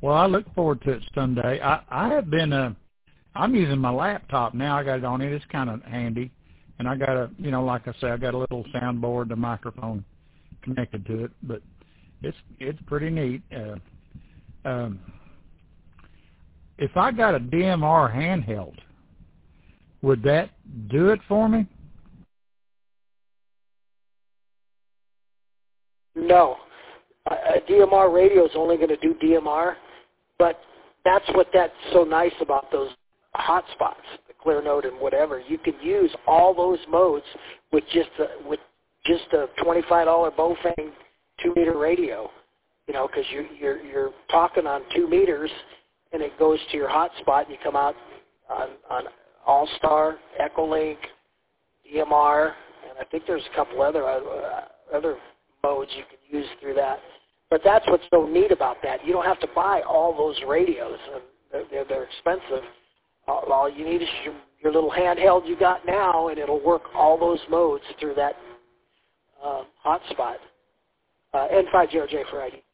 Well, I look forward to it someday. I have been, I'm using my laptop now. I got it on it. It's kind of handy. And I got like I say, I got a little soundboard, the microphone connected to it. But it's pretty neat. If I got a DMR handheld, would that do it for me? No. A DMR radio is only going to do DMR, but that's so nice about those hotspots, the ClearNote and whatever. You can use all those modes with just a $25 Bofang 2-meter radio, because you're talking on 2 meters, and it goes to your hotspot, and you come out on All-Star, Echolink, DMR, and I think there's a couple other modes you can use through that. But that's what's so neat about that. You don't have to buy all those radios. They're expensive. All you need is your little handheld you got now, and it'll work all those modes through that hotspot. N50J for ID.